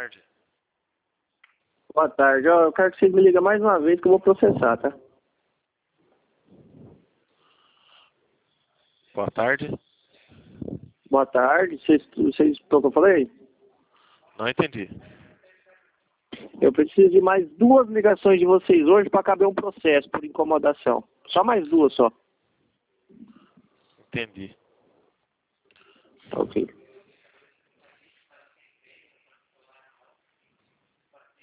tarde. Boa tarde. Ó, eu quero que vocês me ligam mais uma vez que eu vou processar, tá? Boa tarde. Boa tarde. Vocês o que eu falei? Não entendi. Eu preciso de mais 2 ligações de vocês hoje para caber um processo por incomodação. Só mais 2 só. Entendi. Ok.